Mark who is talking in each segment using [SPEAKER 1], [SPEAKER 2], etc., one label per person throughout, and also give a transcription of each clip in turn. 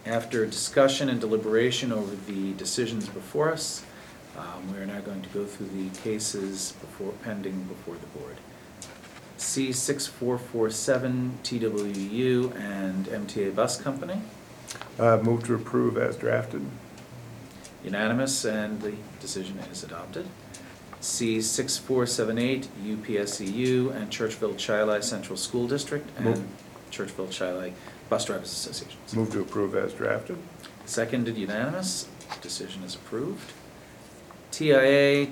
[SPEAKER 1] After discussion and deliberation over the decisions before us, we are now going to go through the cases pending before the board. C6447 TWU and MTA Bus Company,
[SPEAKER 2] Move to approve as drafted.
[SPEAKER 1] unanimous, and the decision is adopted. C6478 UPSEU and Churchville Chili Central School District
[SPEAKER 2] Move.
[SPEAKER 1] and Churchville Chili Bus Drivers Associations.
[SPEAKER 2] Move to approve as drafted.
[SPEAKER 1] Seconded, unanimous, decision is approved. TIA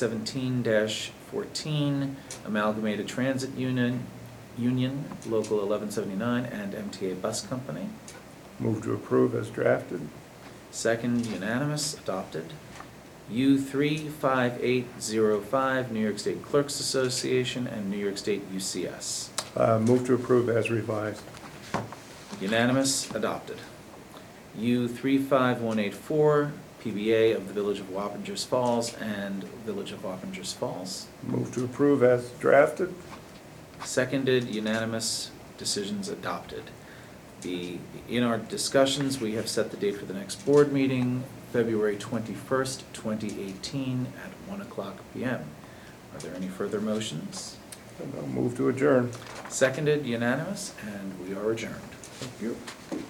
[SPEAKER 1] 2017-14 Amalgamated Transit Union, Local 1179, and MTA Bus Company.
[SPEAKER 2] Move to approve as drafted.
[SPEAKER 1] Second, unanimous, adopted. U35805 New York State Clerks Association and New York State UCS.
[SPEAKER 2] Move to approve as revised.
[SPEAKER 1] Unanimous, adopted. U35184 PBA of the Village of Wappingers Falls and Village of Wappingers Falls.
[SPEAKER 2] Move to approve as drafted.
[SPEAKER 1] Seconded, unanimous, decisions adopted. In our discussions, we have set the date for the next board meeting, February 21st, 2018 at 1:00 p.m. Are there any further motions?
[SPEAKER 2] And I'll move to adjourn.
[SPEAKER 1] Seconded, unanimous, and we are adjourned.
[SPEAKER 2] Thank you.